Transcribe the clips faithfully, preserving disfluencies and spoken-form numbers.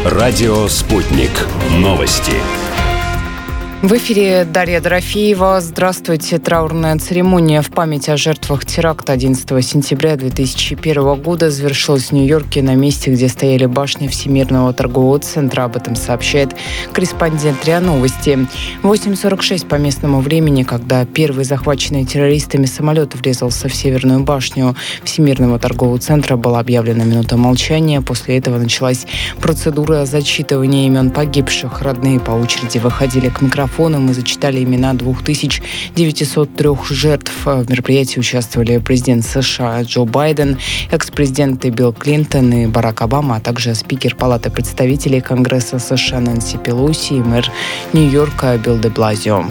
Радио «Спутник». Новости. В эфире Дарья Дорофеева. Здравствуйте. Траурная церемония в память о жертвах теракта одиннадцатого сентября две тысячи первого года завершилась в Нью-Йорке на месте, где стояли башни Всемирного торгового центра. Об этом сообщает корреспондент РИА Новости. В восемь сорок шесть по местному времени, когда первый захваченный террористами самолет врезался в Северную башню Всемирного торгового центра, была объявлена минута молчания. После этого началась процедура зачитывания имен погибших. Родные по очереди выходили к микрофону. Мы зачитали имена двух тысяч девятисот трёх жертв. В мероприятии участвовали президент США Джо Байден, экс-президенты Билл Клинтон и Барак Обама, а также спикер Палаты представителей Конгресса США Нэнси Пелоси и мэр Нью-Йорка Билл де Блазио.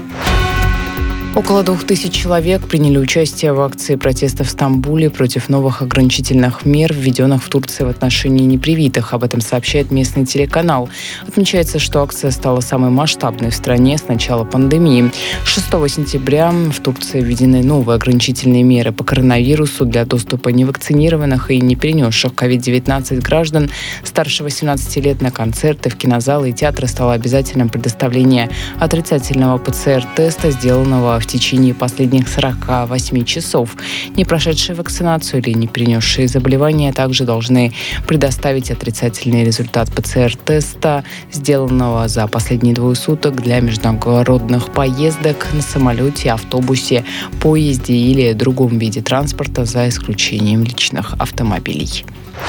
Около двух тысяч человек приняли участие в акции протеста в Стамбуле против новых ограничительных мер, введенных в Турции в отношении непривитых. Об этом сообщает местный телеканал. Отмечается, что акция стала самой масштабной в стране с начала пандемии. шестого сентября в Турции введены новые ограничительные меры по коронавирусу для доступа невакцинированных и не перенесших ковид девятнадцать граждан старше восемнадцати лет на концерты, в кинозалы и театры стало обязательным предоставление отрицательного ПЦР-теста, сделанного в течение последних сорока восьми часов. Не прошедшие вакцинацию или не перенесшие заболевания также должны предоставить отрицательный результат ПЦР-теста, сделанного за последние двое суток для международных поездок на самолете, автобусе, поезде или другом виде транспорта, за исключением личных автомобилей.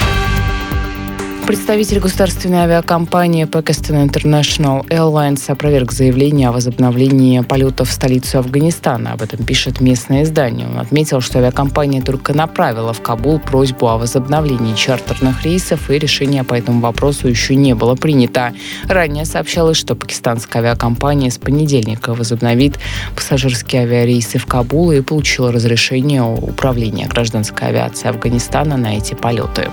Представитель государственной авиакомпании Pakistan International Airlines опроверг заявление о возобновлении полетов в столицу Афганистана. Об этом пишет местное издание. Он отметил, что авиакомпания только направила в Кабул просьбу о возобновлении чартерных рейсов, и решение по этому вопросу еще не было принято. Ранее сообщалось, что пакистанская авиакомпания с понедельника возобновит пассажирские авиарейсы в Кабул и получила разрешение управления гражданской авиации Афганистана на эти полеты.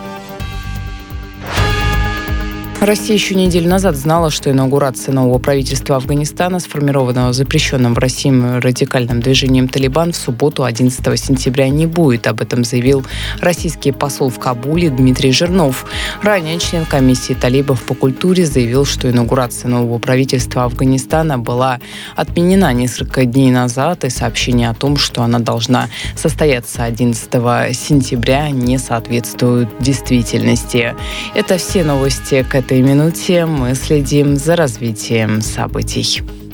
Россия еще неделю назад знала, что инаугурация нового правительства Афганистана, сформированного запрещенным в России радикальным движением «Талибан», в субботу, одиннадцатого сентября, не будет. Об этом заявил российский посол в Кабуле Дмитрий Жирнов. Ранее член комиссии талибов по культуре заявил, что инаугурация нового правительства Афганистана была отменена несколько дней назад, и сообщение о том, что она должна состояться одиннадцатого сентября, не соответствует действительности. Это все новости к этой минуте. Мы следим за развитием событий.